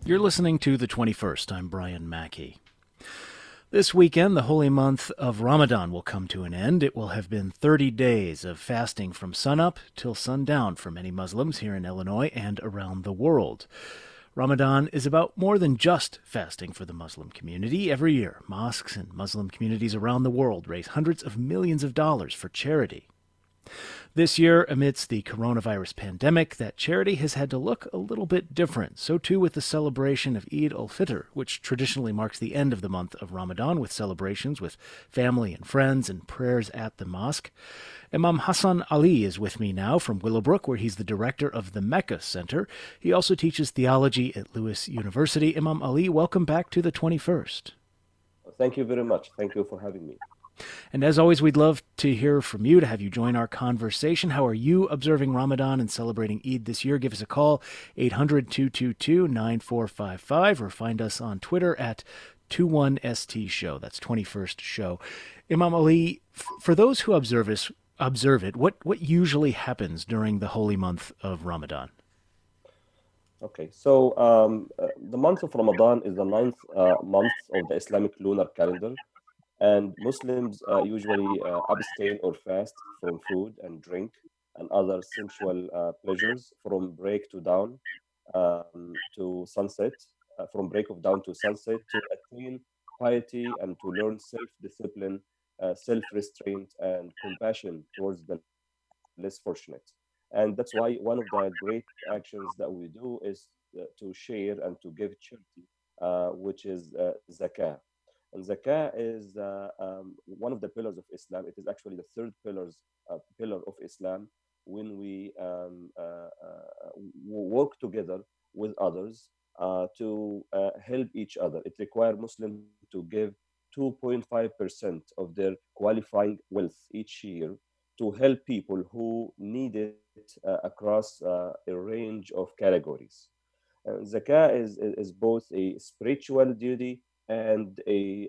You're listening to The 21st. I'm Brian Mackey. This weekend, the holy month of Ramadan will come to an end. It will have been 30 days of fasting from sunup till sundown for many Muslims here in Illinois and around the world. Ramadan is about more than just fasting for the Muslim community. Every year, mosques and Muslim communities around the world raise hundreds of millions of dollars for charity. This year, amidst the coronavirus pandemic, that charity has had to look a little bit different. So too with the celebration of Eid al-Fitr, which traditionally marks the end of the month of Ramadan with celebrations with family and friends and prayers at the mosque. Imam Hassan Ali is with me now from Willowbrook, where he's the director of the Mecca Center. He also teaches theology at Lewis University. Imam Ali, welcome back to the 21st. Thank you very much. Thank you for having me. And as always, we'd love to hear from you, to have you join our conversation. How are you observing Ramadan and celebrating Eid this year? Give us a call, 800-222-9455, or find us on Twitter at 21ST Show. That's 21st Show. Imam Ali, for those who observe it, what usually happens during the holy month of Ramadan? Okay, so the month of Ramadan is the ninth month of the Islamic lunar calendar. And Muslims usually abstain or fast from food and drink and other sensual pleasures from break to dawn to sunset, from break of dawn to sunset, to attain piety and to learn self-discipline, self-restraint, and compassion towards the less fortunate. And that's why one of the great actions that we do is to share and to give charity, which is zakah. And zakah is one of the pillars of Islam. It is actually the third pillar of Islam when we work together with others to help each other. It requires Muslims to give 2.5% of their qualifying wealth each year to help people who need it across a range of categories. Zakah is both a spiritual duty and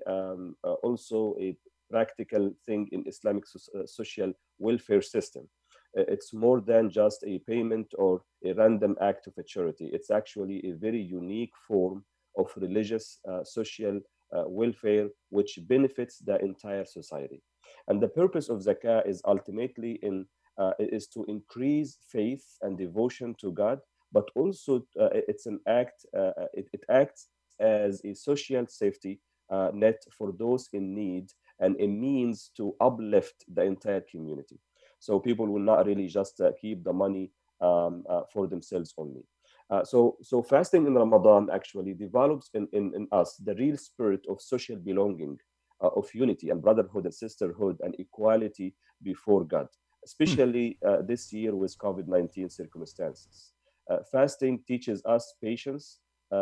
also a practical thing in Islamic social welfare system. It's more than just a payment or a random act of a charity. It's actually a very unique form of religious social welfare which benefits the entire society. And the purpose of zakah is ultimately is to increase faith and devotion to God, but also it's an act. It acts as a social safety net for those in need and a means to uplift the entire community. So people will not really just keep the money for themselves only. So fasting in Ramadan actually develops in us the real spirit of social belonging, of unity and brotherhood and sisterhood and equality before God, especially this year with COVID-19 circumstances. Fasting teaches us patience,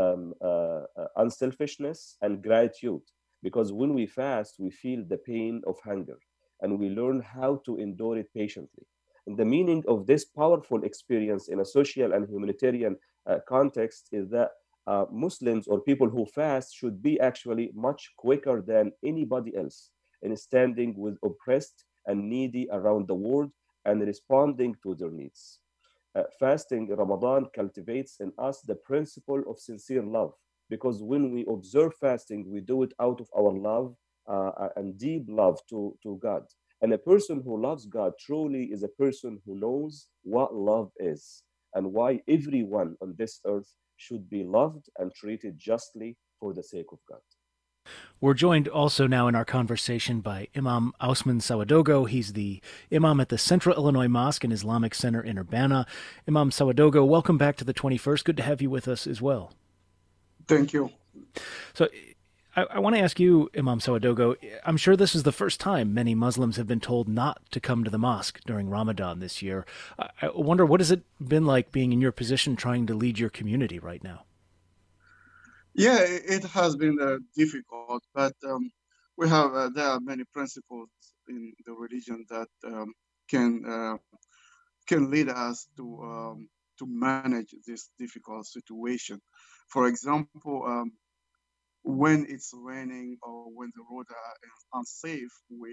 unselfishness, and gratitude. Because when we fast, we feel the pain of hunger and we learn how to endure it patiently. And the meaning of this powerful experience in a social and humanitarian context is that Muslims or people who fast should be actually much quicker than anybody else in standing with oppressed and needy around the world and responding to their needs. Fasting in Ramadan cultivates in us the principle of sincere love because when we observe fasting, we do it out of our love and deep love to God. And a person who loves God truly is a person who knows what love is and why everyone on this earth should be loved and treated justly for the sake of God. We're joined also now in our conversation by Imam Ausman Sawadogo. He's the Imam at the Central Illinois Mosque and Islamic Center in Urbana. Imam Sawadogo, welcome back to the 21st. Good to have you with us as well. Thank you. So I want to ask you, Imam Sawadogo, I'm sure this is the first time many Muslims have been told not to come to the mosque during Ramadan this year. I wonder, what has it been like being in your position trying to lead your community right now? Yeah, it has been difficult, but there are many principles in the religion that can uh, can lead us to manage this difficult situation. For example, when it's raining or when the roads are unsafe,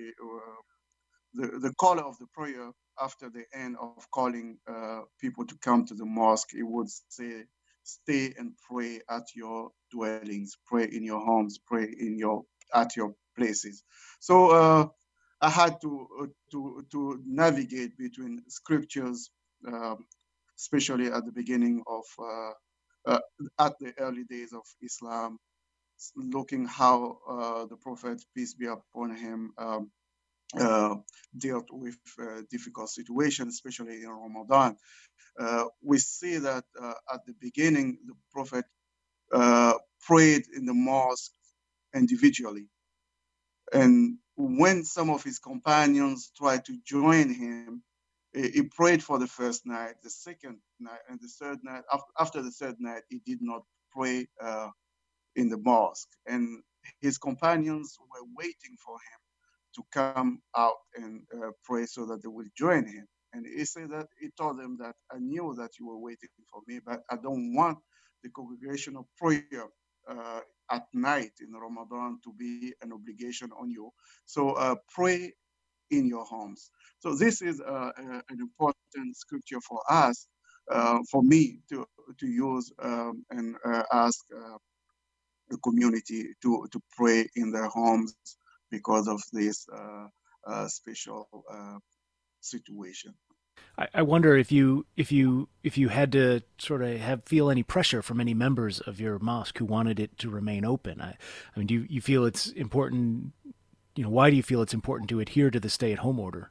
the call of the prayer after the end of calling people to come to the mosque, it would say stay and pray at your dwellings, pray in your homes, pray in your at your places. So I had to navigate between scriptures, um, especially at the beginning of uh, at the early days of Islam, looking how the Prophet, peace be upon him, uh, dealt with difficult situations, especially in Ramadan. We see that at the beginning, the Prophet uh, prayed in the mosque individually. And when some of his companions tried to join him, he prayed for the first night, the second night, and the third night. After the third night, he did not pray in the mosque. And his companions were waiting for him to come out and pray so that they will join him. And he said that he told them that I knew that you were waiting for me, but I don't want the congregational prayer uh, at night in Ramadan to be an obligation on you. So pray in your homes. So this is an important scripture for us, for me to use and ask the community to pray in their homes because of this special situation. I wonder if you had to sort of have feel any pressure from any members of your mosque who wanted it to remain open. I mean, do you feel it's important? You know, why do you feel it's important to adhere to the stay-at-home order?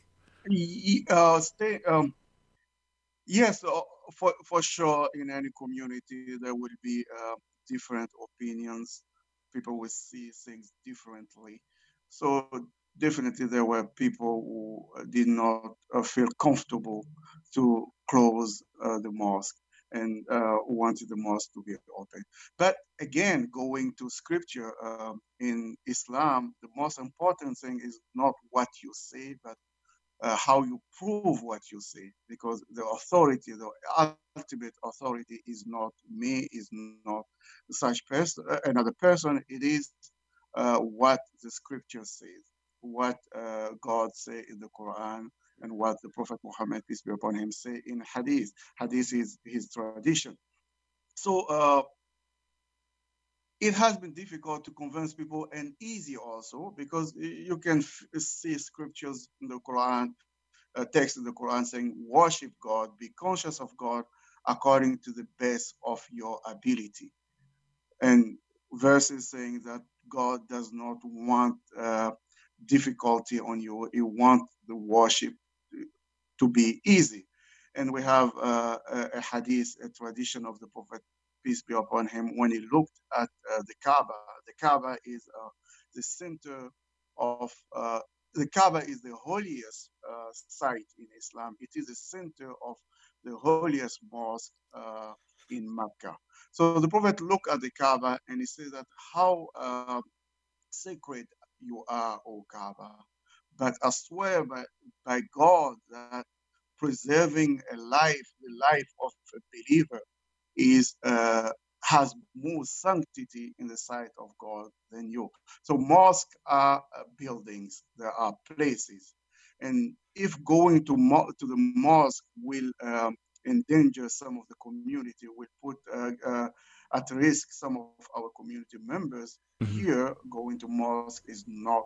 Stay, yes, for sure. In any community, there will be different opinions. People will see things differently. So definitely, there were people who did not feel comfortable to close the mosque and wanted the mosque to be open. But again, going to scripture in Islam, the most important thing is not what you say, but how you prove what you say, because the authority, the ultimate authority is not me, is not such person, another person. It is what the scripture says, what God say in the Quran, and what the Prophet Muhammad, peace be upon him, say in Hadith. Hadith is his tradition. So it has been difficult to convince people and easy also because you can see scriptures in the Quran, text in the Quran saying, worship God, be conscious of God according to the best of your ability. And verses saying that God does not want difficulty on you, He wants the worship to be easy. And we have a hadith, a tradition of the Prophet, peace be upon him, when he looked at the Kaaba. The Kaaba is the center of the Kaaba is the holiest site in Islam. It is the center of the holiest mosque in Mecca. So the Prophet looked at the Kaaba and he said that how sacred you are, O Kaaba. But I swear by God that preserving a life, the life of a believer, is has more sanctity in the sight of God than you. So mosques are buildings, there are places. And if going to the mosque will endanger some of the community, will put at risk some of our community members, Mm-hmm. here going to mosque is not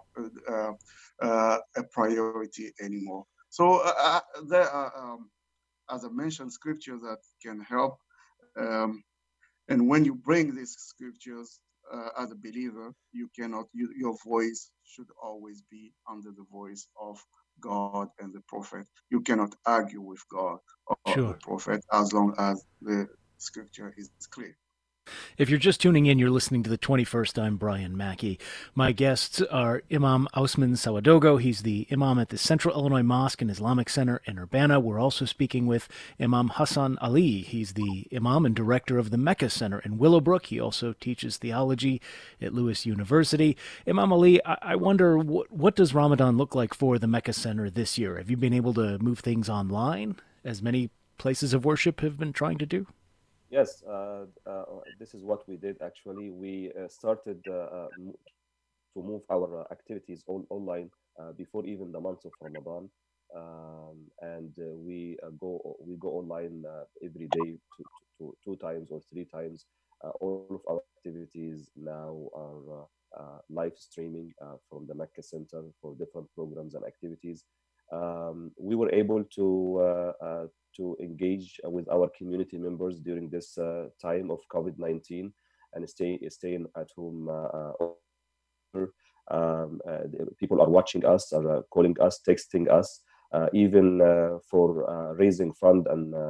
a priority anymore. So there are, as I mentioned, scriptures that can help. Um, and when you bring these scriptures as a believer, your voice should always be under the voice of God and the prophet. You cannot argue with God or the Sure. prophet as long as the scripture is clear. If you're just tuning in, you're listening to the 21st. I'm Brian Mackey. My guests are Imam Ausman Sawadogo. He's the Imam at the Central Illinois Mosque and Islamic Center in Urbana. We're also speaking with Imam Hassan Ali. He's the Imam and director of the Mecca Center in Willowbrook. He also teaches theology at Lewis University. Imam Ali, I wonder, what does Ramadan look like for the Mecca Center this year? Have you been able to move things online, as many places of worship have been trying to do? Yes, this is what we did actually. We started to move our activities online before even the month of Ramadan, and we go online every day two times or three times. All of our activities now are live streaming from the Mecca Center for different programs and activities. We were able to engage with our community members during this time of COVID-19 and staying at home. People are watching us, are calling us, texting us, even for raising fund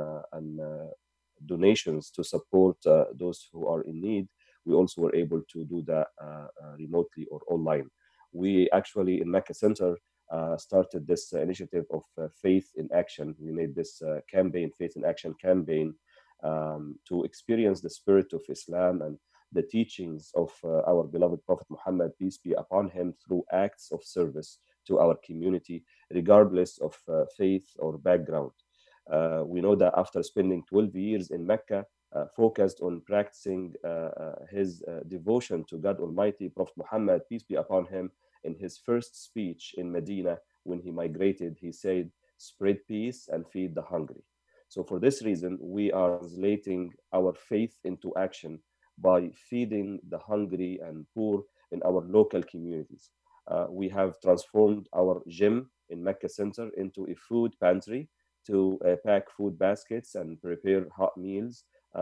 and donations to support those who are in need. We also were able to do that remotely or online. We actually in Mecca Center started this initiative of Faith in Action. We made this campaign, Faith in Action campaign, to experience the spirit of Islam and the teachings of our beloved Prophet Muhammad, peace be upon him, through acts of service to our community, regardless of faith or background. We know that after spending 12 years in Mecca, focused on practicing his devotion to God Almighty, Prophet Muhammad, peace be upon him, in his first speech in Medina when he migrated, he said, "Spread peace and feed the hungry." So, for this reason, we are translating our faith into action by feeding the hungry and poor in our local communities. We have transformed our gym in Mecca Center into a food pantry to pack food baskets and prepare hot meals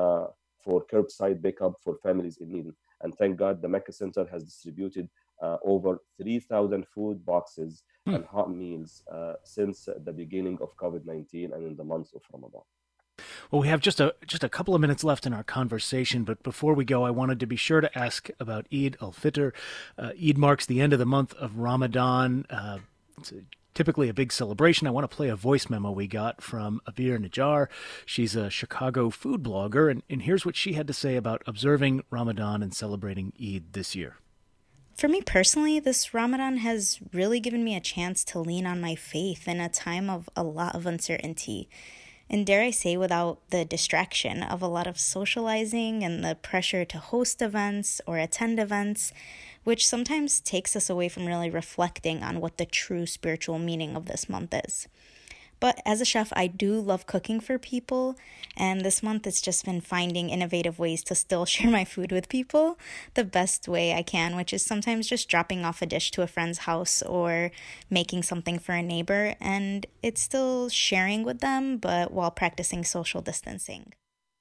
for curbside pickup for families in need. And thank God the Mecca Center has distributed over 3,000 food boxes and hot meals since the beginning of COVID-19 and in the month of Ramadan. Well, we have just a couple of minutes left in our conversation, but before we go, I wanted to be sure to ask about Eid al-Fitr. Eid marks the end of the month of Ramadan. It's typically a big celebration. I want to play a voice memo we got from Abir Najjar. She's a Chicago food blogger, and here's what she had to say about observing Ramadan and celebrating Eid this year. For me personally, this Ramadan has really given me a chance to lean on my faith in a time of a lot of uncertainty. And dare I say, without the distraction of a lot of socializing and the pressure to host events or attend events, which sometimes takes us away from really reflecting on what the true spiritual meaning of this month is. But as a chef, I do love cooking for people, and this month it's just been finding innovative ways to still share my food with people the best way I can, which is sometimes just dropping off a dish to a friend's house or making something for a neighbor, and it's still sharing with them, but while practicing social distancing.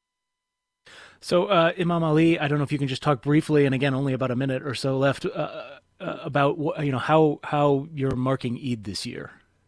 So, Imam Ali, I don't know if you can just talk briefly, and again, only about a minute or so left, about how you're marking Eid this year.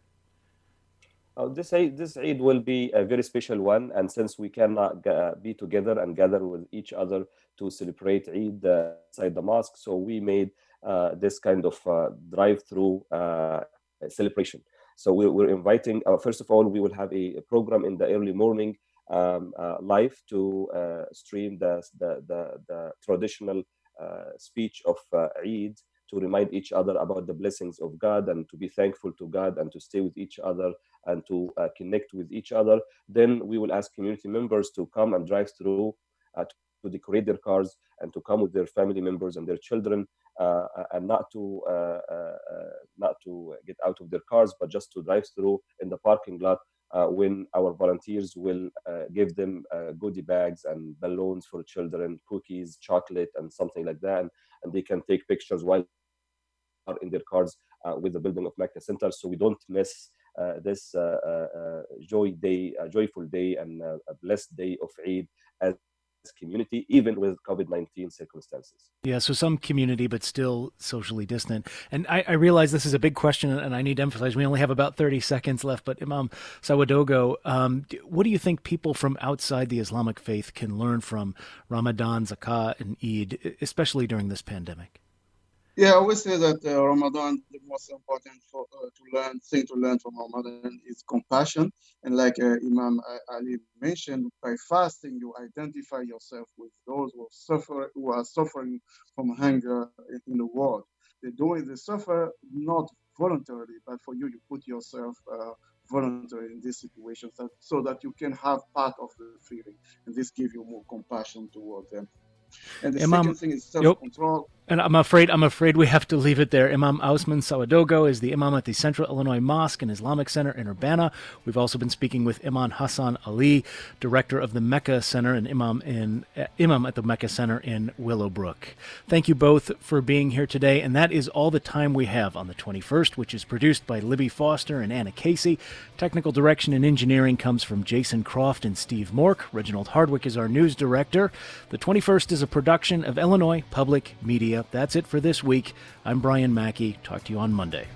This Eid will be a very special one, and since we cannot be together and gather with each other to celebrate Eid inside the mosque, so we made this kind of drive-through celebration. So we're inviting. First of all, we will have a program in the early morning, live to stream the traditional speech of Eid, to remind each other about the blessings of God and to be thankful to God and to stay with each other and to connect with each other. Then we will ask community members to come and drive through to decorate their cars and to come with their family members and their children, and not to get out of their cars, but just to drive through in the parking lot when our volunteers will give them goodie bags and balloons for children, cookies, chocolate, and something like that. And they can take pictures while are in their cars with the building of Mecca Center, so we don't miss this joyful day and a blessed day of Eid as community, even with COVID-19 circumstances. Yeah, so some community, but still socially distant. And I realize this is a big question, and I need to emphasize we only have about 30 seconds left, but Imam Sawadogo, what do you think people from outside the Islamic faith can learn from Ramadan, Zakah, and Eid, especially during this pandemic? Yeah, I always say that Ramadan, the most important thing to learn from Ramadan is compassion. And like Imam Ali mentioned, by fasting, you identify yourself with those who are suffering from hunger in the world. They suffer not voluntarily, but for you put yourself voluntarily in this situation so that you can have part of the feeling. And this gives you more compassion toward them. And the second thing is self-control. And I'm afraid we have to leave it there. Imam Ausman Sawadogo is the Imam at the Central Illinois Mosque and Islamic Center in Urbana. We've also been speaking with Imam Hassan Ali, director of the Mecca Center and Imam at the Mecca Center in Willowbrook. Thank you both for being here today, and that is all the time we have on the 21st, which is produced by Libby Foster and Anna Casey. Technical direction and engineering comes from Jason Croft and Steve Mork. Reginald Hardwick is our news director. The 21st is a production of Illinois Public Media. That's it for this week. I'm Brian Mackey. Talk to you on Monday.